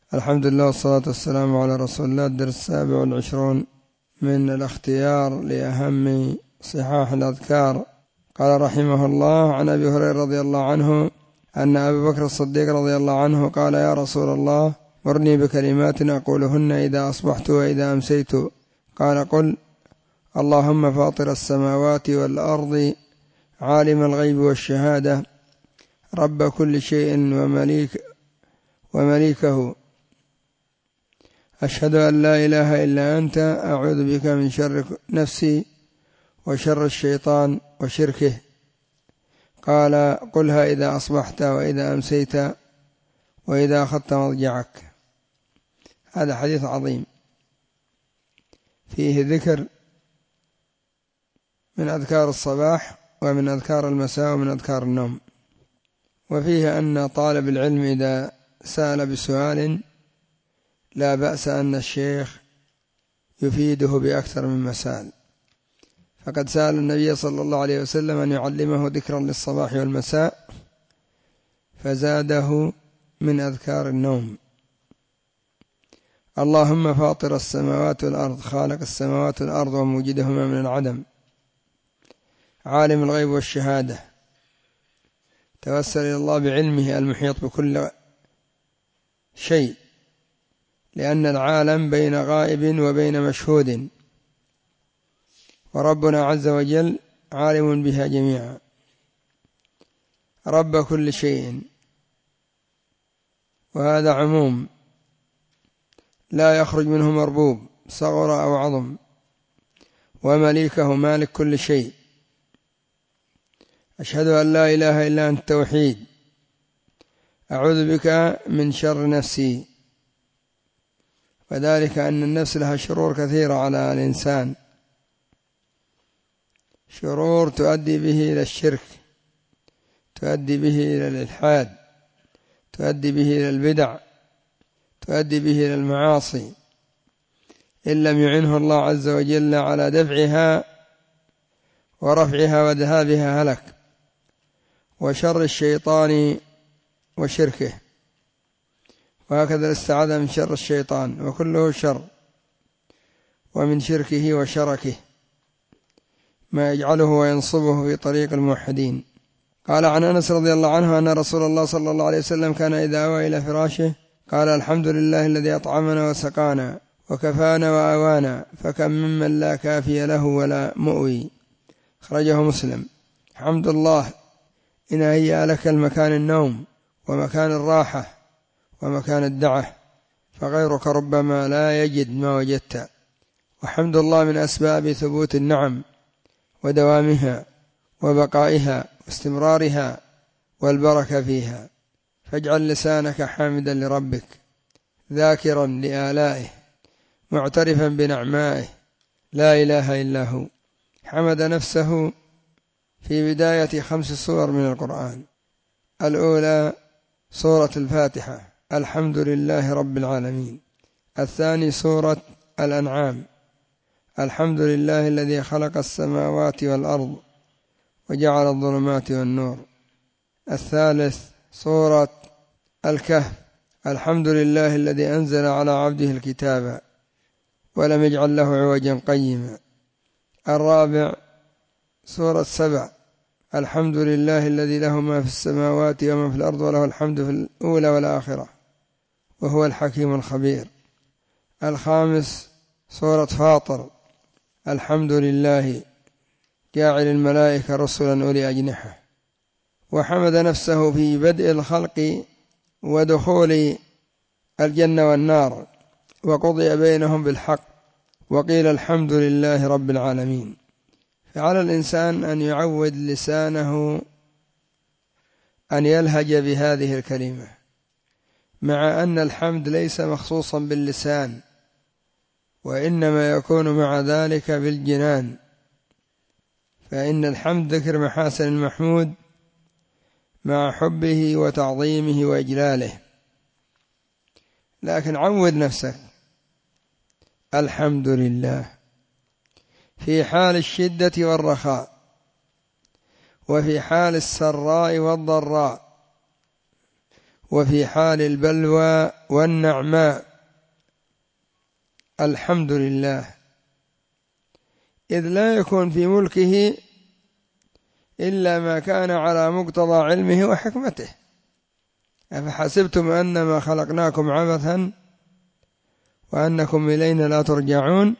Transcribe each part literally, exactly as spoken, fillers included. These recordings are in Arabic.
الحمد لله والصلاة والسلام على رسول الله. الدرس السابع والعشرون من الاختيار لأهم صحاح الأذكار. قال رحمه الله: عن أبي هريرة رضي الله عنه أن أبي بكر الصديق رضي الله عنه قال: يا رسول الله، مرني بكلمات أقولهن إذا أصبحت وإذا أمسيت. قال: قل: اللهم فاطر السماوات والأرض، عالم الغيب والشهادة، رب كل شيء ومليك ومليكه، أشهد أن لا إله إلا أنت، أعوذ بك من شر نفسي وشر الشيطان وشركه. قال: قلها إذا أصبحت وإذا أمسيت وإذا أخذت مضجعك. هذا حديث عظيم فيه ذكر من أذكار الصباح ومن أذكار المساء ومن أذكار النوم، وفيه أن طالب العلم إذا سأل بسؤال لا بأس أن الشيخ يفيده بأكثر من مسأل، فقد سأل النبي صلى الله عليه وسلم أن يعلمه ذكرا للصباح والمساء فزاده من أذكار النوم: اللهم فاطر السماوات والأرض، خالق السماوات والأرض وموجدهما من العدم، عالم الغيب والشهادة، توسل إلى الله بعلمه المحيط بكل شيء، لأن العالم بين غائب وبين مشهود، وربنا عز وجل عالم بها جميعا، رب كل شيء، وهذا عموم لا يخرج منه مربوب صغر أو عظم، ومليكه مالك كل شيء، أشهد أن لا إله إلا أنت توحيد، أعوذ بك من شر نفسي، وذلك أن النفس لها شرور كثيرة على الإنسان، شرور تؤدي به إلى الشرك، تؤدي به إلى الإلحاد، تؤدي به إلى البدع، تؤدي به إلى المعاصي، إن لم يعنه الله عز وجل على دفعها ورفعها وذهابها هلك. وشر الشيطان وشركه، وهكذا الاستعاذة من شر الشيطان وكله شر، ومن شركه وشركه ما يجعله وينصبه في طريق الموحدين. قال عن أنس رضي الله عنه أن رسول الله صلى الله عليه وسلم كان إذا أوى إلى فراشه قال: الحمد لله الذي أطعمنا وسقانا وكفانا وأوانا، فكم ممن لا كافي له ولا مؤوي. خرجه مسلم. حمد الله إن هيأ لك المكان النوم ومكان الراحة ومكان الدعة، فغيرك ربما لا يجد ما وجدت. وحمد الله من أسباب ثبوت النعم ودوامها وبقائها واستمرارها والبركة فيها، فاجعل لسانك حامدا لربك ذاكرا لآلائه معترفا بنعمائه، لا إله إلا هو. حمد نفسه في بداية خمس سور من القرآن. الأولى سورة الفاتحة، الحمد لله رب العالمين. الثاني سورة الأنعام، الحمد لله الذي خلق السماوات والأرض وجعل الظلمات والنور. الثالث سورة الكهف، الحمد لله الذي أنزل على عبده الكتاب ولم يجعل له عوجا قيما. الرابع سورة سبع، الحمد لله الذي له ما في السماوات وما في الأرض وله الحمد في الأولى والآخرة وهو الحكيم الخبير. الخامس سورة فاطر، الحمد لله جاعل الملائكة رسلا أولي أجنحة. وحمد نفسه في بدء الخلق ودخول الجنة والنار، وقضي بينهم بالحق، وقيل الحمد لله رب العالمين. فعلى الإنسان أن يعود لسانه أن يلهج بهذه الكلمة، مع أن الحمد ليس مخصوصا باللسان، وإنما يكون مع ذلك بالجنان، فإن الحمد ذكر محاسن المحمود مع حبه وتعظيمه وإجلاله. لكن عود نفسك الحمد لله في حال الشدة والرخاء، وفي حال السراء والضراء، وفي حال البلوى والنعماء الحمد لله، إذ لا يكون في ملكه إلا ما كان على مقتضى علمه وحكمته. أفحسبتم أنما خلقناكم عبثا وأنكم إلينا لا ترجعون؟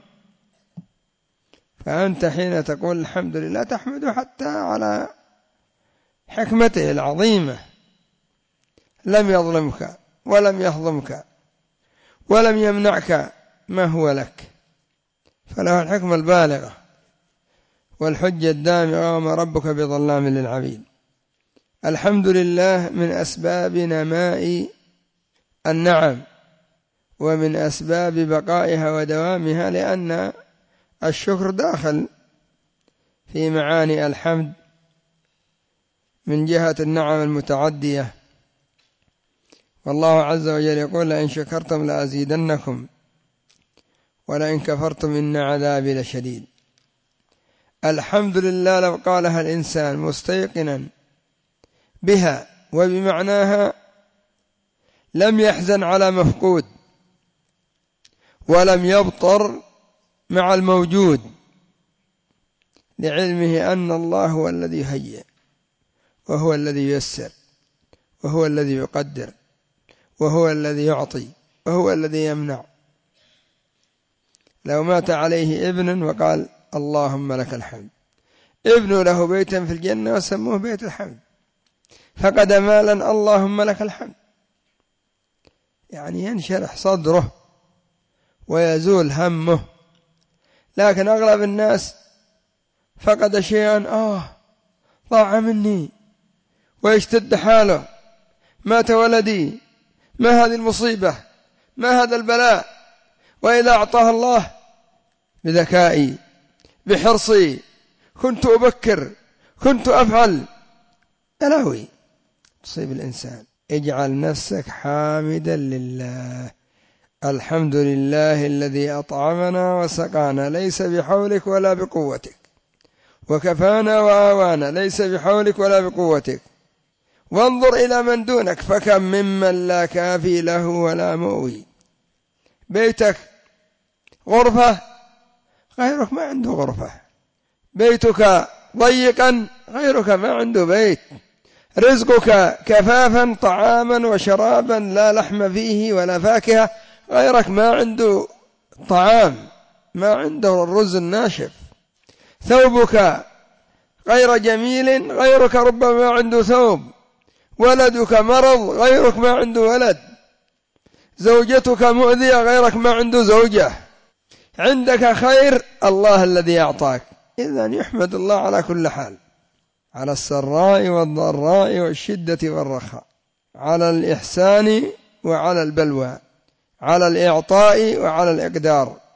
فأنت حين تقول الحمد لله تحمد حتى على حكمته العظيمة، لم يظلمك ولم يهضمك ولم يمنعك ما هو لك، فله الحكمة البالغة والحجة الدامغة، وما ربك بظلام للعبيد. الحمد لله من أسباب نماء النعم ومن أسباب بقائها ودوامها، لأن الشكر داخل في معاني الحمد من جهة النعم المتعدية. والله عز وجل يقول لئن شكرتم لأزيدنكم ولئن كفرتم إن عذابي لشديد. الحمد لله لو قالها الإنسان مستيقنا بها وبمعناها لم يحزن على مفقود ولم يبطر مع الموجود، لعلمه أن الله هو الذي يهيئ وهو الذي ييسر وهو الذي يقدر وهو الذي يعطي وهو الذي يمنع. لو مات عليه ابن وقال اللهم لك الحمد، ابن له بيتا في الجنة وسموه بيت الحمد، فقد مالا اللهم لك الحمد، يعني ينشرح صدره ويزول همه. لكن أغلب الناس فقد شيئا آه ضاع مني ويشتد حاله، مات ولدي، ما هذه المصيبة، ما هذا البلاء. وإذا أعطاه الله بذكائي بحرصي كنت أبكر كنت أفعل، ألاوي تصيب الإنسان. اجعل نفسك حامدا لله، الحمد لله الذي أطعمنا وسقانا ليس بحولك ولا بقوتك، وكفانا وآوانا ليس بحولك ولا بقوتك، وانظر إلى من دونك فكم ممن لا كافي له ولا مؤوي. بيتك غرفة غيرك ما عنده غرفة، بيتك ضيقا غيرك ما عنده بيت، رزقك كفافا طعاما وشرابا لا لحم فيه ولا فاكهة، غيرك ما عنده طعام، ما عنده الرز الناشف، ثوبك غير جميل غيرك ربما ما عنده ثوب، ولدك مرض غيرك ما عنده ولد، زوجتك مؤذية غيرك ما عنده زوجة، عندك خير الله الذي أعطاك. إذن يحمد الله على كل حال، على السراء والضراء والشدة والرخاء، على الإحسان وعلى البلوى، على الإعطاء وعلى الإقدار.